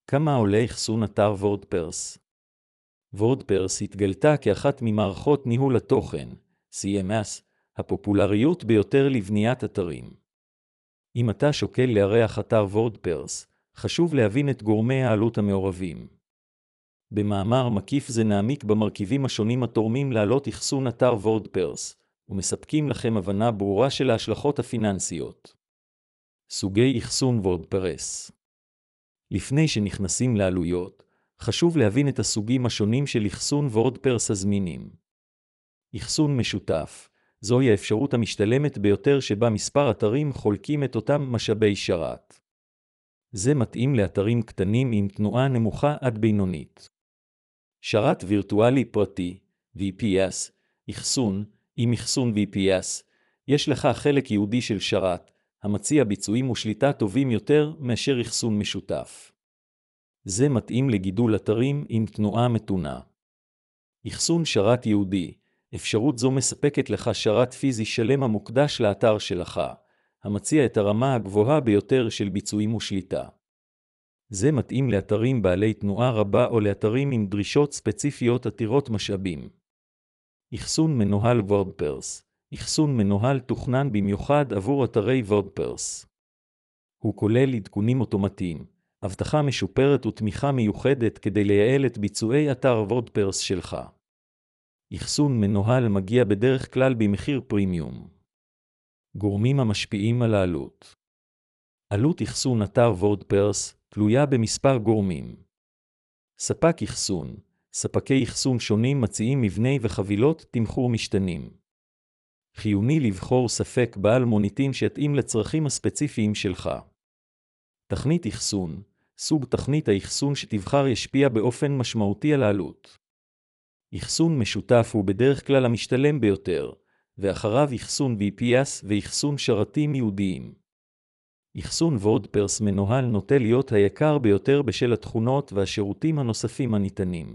כמה עולה אחסון אתר וורדפרס? וורדפרס התגלתה כאחת ממערכות ניהול התוכן, CMS, הפופולריות ביותר לבניית אתרים. אם אתה שוקל לארח אתר וורדפרס, חשוב להבין את גורמי העלות המעורבים. במאמר מקיף זה נעמיק במרכיבים השונים התורמים לעלות אחסון אתר וורדפרס, ומספקים לכם הבנה ברורה של ההשלכות הפיננסיות. סוגי אחסון וורדפרס. לפני שנכנסים לעלויות, חשוב להבין את הסוגים השונים של אחסון וורדפרס הזמינים. אחסון משותף, זוהי האפשרות המשתלמת ביותר שבה מספר אתרים חולקים את אותם משאבי שרת. זה מתאים לאתרים קטנים עם תנועה נמוכה עד בינונית. שרת וירטואלי פרטי, VPS, אחסון, עם אחסון VPS, יש לך חלק ייעודי של שרת, המציע ביצועים ושליטה טובים יותר מאשר אחסון משותף. זה מתאים לגידול אתרים עם תנועה מתונה. אחסון שרת ייעודי, אפשרות זו מספקת לך שרת פיזי שלם המוקדש לאתר שלך, המציע את הרמה הגבוהה ביותר של ביצועים ושליטה. זה מתאים לאתרים בעלי תנועה רבה או לאתרים עם דרישות ספציפיות עתירות משאבים. אחסון מנוהל וורדפרס. אחסון מנוהל תוכנן במיוחד עבור אתרי וורדפרס. הוא כולל עדכונים אוטומטיים, אבטחה משופרת ותמיכה מיוחדת כדי לייעל את ביצועי אתר וורדפרס שלך. אחסון מנוהל מגיע בדרך כלל במחיר פרימיום. גורמים המשפיעים על העלות. עלות אחסון אתר וורדפרס תלויה במספר גורמים. ספק אחסון. ספקי אחסון שונים מציעים מבני וחבילות תמחור משתנים. חיוני לבחור ספק בעל מוניטין שיתאים לצרכים הספציפיים שלך. תכנית אחסון. סוג תכנית האחסון שתבחר ישפיע באופן משמעותי על העלות. אחסון משותף הוא בדרך כלל המשתלם ביותר, ואחריו אחסון VPS ואחסון שרתים ייעודיים. אחסון וורדפרס מנוהל נוטה להיות היקר ביותר בשל התכונות והשירותים הנוספים הניתנים.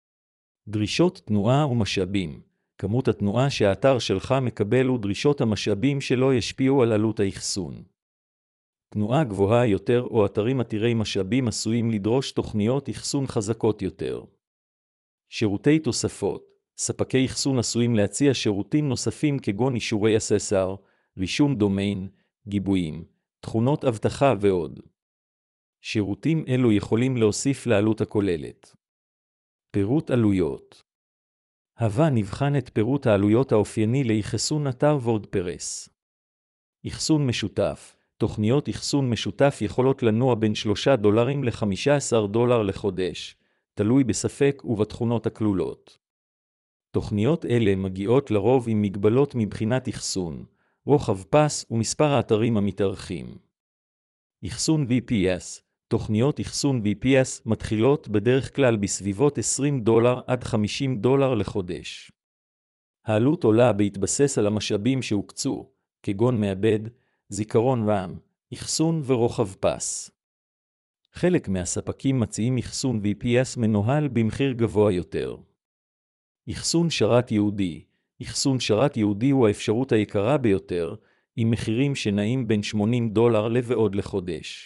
דרישות תנועה ומשאבים. כמות התנועה שהאתר שלך מקבל ודרישות המשאבים שלו ישפיעו על עלות האחסון. תנועה גבוהה יותר או אתרים עתירי משאבים עשויים לדרוש תוכניות אחסון חזקות יותר. שירותי תוספות. ספקי אחסון עשויים להציע שירותים נוספים כגון אישורי SSR, רישום דומיין, גיבויים, תכונות אבטחה ועוד. שירותים אלו יכולים להוסיף לעלות הכוללת. פירוט עלויות. הבה נבחן את פירוט העלויות האופייני לאחסון אתר וורדפרס. אחסון משותף. תוכניות אחסון משותף יכולות לנוע בין $3 ל-$15 לחודש, תלוי בספק ובתכונות הכלולות. תוכניות אלה מגיעות לרוב עם מגבלות מבחינת אחסון, רוחב פס ומספר האתרים המתארחים. אחסון VPS. תוכניות אחסון VPS מתחילות בדרך כלל בסביבות $20 עד $50 לחודש. העלות עולה בהתבסס על המשאבים שהוקצו, כגון מעבד, זיכרון RAM, אחסון ורוחב פס. חלק מהספקים מציעים אחסון VPS מנוהל במחיר גבוה יותר. אחסון שרת ייעודי. אחסון שרת ייעודי הוא האפשרות היקרה ביותר, עם מחירים שנעים בין $80 ועוד לחודש.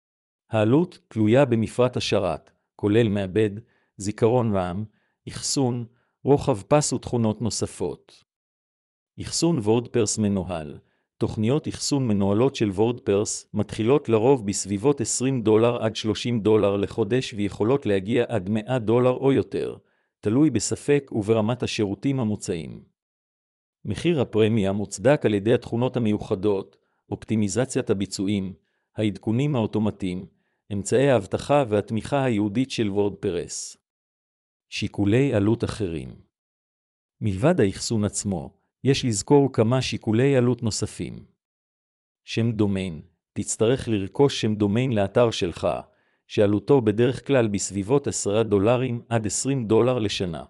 העלות תלויה במפרט השרת, כולל מעבד, זיכרון RAM, אחסון, רוחב פס ותכונות נוספות. אחסון וורדפרס מנוהל. תוכניות אחסון מנוהלות של וורדפרס מתחילות לרוב בסביבות $20 עד $30 לחודש ויכולות להגיע עד $100 או יותר, תלוי בספק וברמת השירותים המוצעים. מחיר הפרמיה מוצדק על ידי התכונות המיוחדות, אופטימיזציית הביצועים, העדכונים האוטומטיים, אמצעי האבטחה והתמיכה הייעודית של וורדפרס. שיקולי עלות אחרים. מלבד האחסון עצמו, יש לזכור כמה שיקולי עלות נוספים. שם דומיין. תצטרך לרכוש שם דומיין לאתר שלך, שעלותו בדרך כלל בסביבות $10 עד $20 לשנה.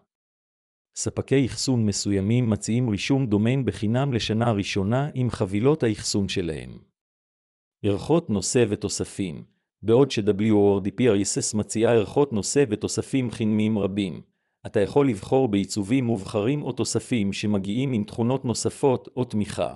ספקי אחסון מסוימים מציעים רישום דומיין בחינם לשנה הראשונה עם חבילות האחסון שלהם. ערכות נושא ותוספים. בעוד ש-WordPress מציעה ערכות נושא ותוספים חינמיים רבים, אתה יכול לבחור בעיצובים מובחרים או תוספים שמגיעים עם תכונות נוספות או תמיכה.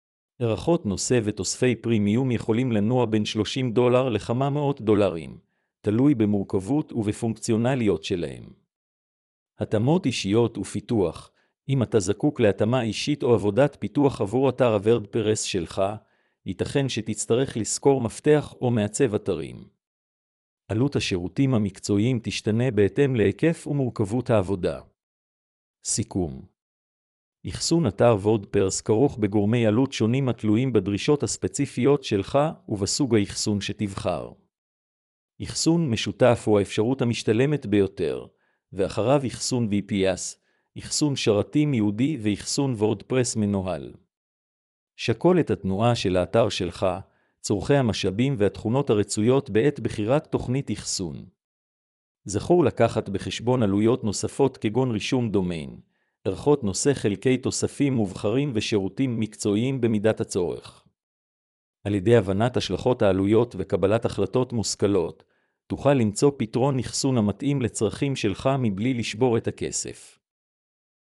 ערכות נושא ותוספי פרימיום יכולים לנוע בין $30 לכמה מאות דולרים, תלוי במורכבות ובפונקציונליות שלהם. התאמות אישיות ופיתוח. אם אתה זקוק להתאמה אישית או עבודת פיתוח עבור אתר הוורדפרס שלך, ייתכן שתצטרך לשכור מפתח או מעצב אתרים. עלות השירותים המקצועיים תשתנה בהתאם להיקף ומורכבות העבודה. סיכום. אחסון אתר וורדפרס כרוך בגורמי עלות שונים התלויים בדרישות הספציפיות שלך ובסוג האחסון שתבחר. אחסון משותף הוא האפשרות המשתלמת ביותר, ואחריו אחסון VPS, אחסון שרתים ייעודי ואחסון וורדפרס מנוהל. שקול את התנועה של האתר שלך, צורכי המשאבים והתכונות הרצויות בעת בחירת תוכנית אחסון. זכור לקחת בחשבון עלויות נוספות כגון רישום דומיין, ערכות נושא חלקי תוספים מובחרים ושירותים מקצועיים במידת הצורך. על ידי הבנת השלכות העלויות וקבלת החלטות מושכלות, תוכל למצוא פתרון אחסון המתאים לצרכים שלך מבלי לשבור את הכסף.